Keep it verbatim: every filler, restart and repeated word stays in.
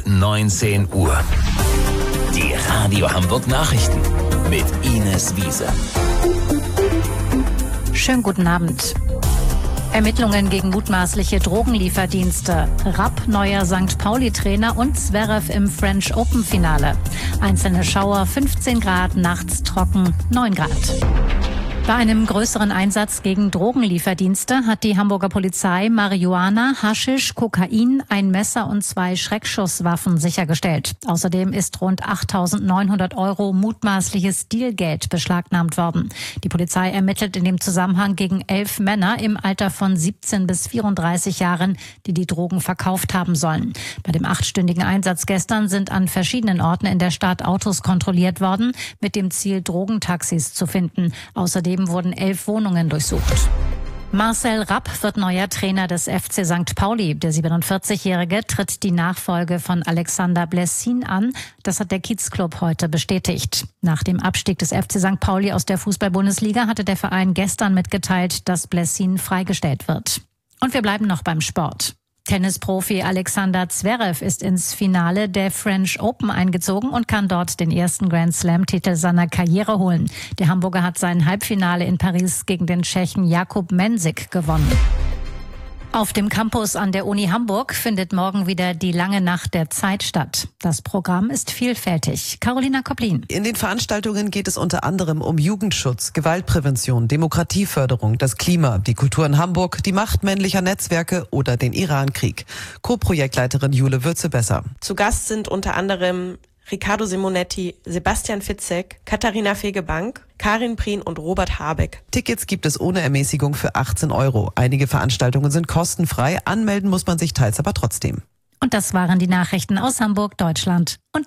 neunzehn Uhr. Die Radio Hamburg Nachrichten mit Ines Wiese. Schönen guten Abend. Ermittlungen gegen mutmaßliche Drogenlieferdienste. Rapp, neuer Sankt Pauli-Trainer und Zverev im French Open-Finale. Einzelne Schauer, fünfzehn Grad, nachts trocken, neun Grad. Bei einem größeren Einsatz gegen Drogenlieferdienste hat die Hamburger Polizei Marihuana, Haschisch, Kokain, ein Messer und zwei Schreckschusswaffen sichergestellt. Außerdem ist rund achttausendneunhundert Euro mutmaßliches Dealgeld beschlagnahmt worden. Die Polizei ermittelt in dem Zusammenhang gegen elf Männer im Alter von siebzehn bis vierunddreißig Jahren, die die Drogen verkauft haben sollen. Bei dem achtstündigen Einsatz gestern sind an verschiedenen Orten in der Stadt Autos kontrolliert worden, mit dem Ziel, Drogentaxis zu finden. Außerdem wurden elf Wohnungen durchsucht. Marcel Rapp wird neuer Trainer des F C Sankt Pauli. Der siebenundvierzigjährige tritt die Nachfolge von Alexander Blessin an. Das hat der Kiezclub heute bestätigt. Nach dem Abstieg des F C Sankt Pauli aus der Fußball-Bundesliga hatte der Verein gestern mitgeteilt, dass Blessin freigestellt wird. Und wir bleiben noch beim Sport. Tennisprofi Alexander Zverev ist ins Finale der French Open eingezogen und kann dort den ersten Grand-Slam-Titel seiner Karriere holen. Der Hamburger hat sein Halbfinale in Paris gegen den Tschechen Jakub Mensik gewonnen. Auf dem Campus an der Uni Hamburg findet morgen wieder die lange Nacht der Zeit statt. Das Programm ist vielfältig. Carolina Koplin. In den Veranstaltungen geht es unter anderem um Jugendschutz, Gewaltprävention, Demokratieförderung, das Klima, die Kultur in Hamburg, die Macht männlicher Netzwerke oder den Irankrieg. Co-Projektleiterin Jule Würze-Besser. Zu Gast sind unter anderem Riccardo Simonetti, Sebastian Fitzek, Katharina Fegebank, Karin Prien und Robert Habeck. Tickets gibt es ohne Ermäßigung für achtzehn Euro. Einige Veranstaltungen sind kostenfrei, anmelden muss man sich teils aber trotzdem. Und das waren die Nachrichten aus Hamburg, Deutschland und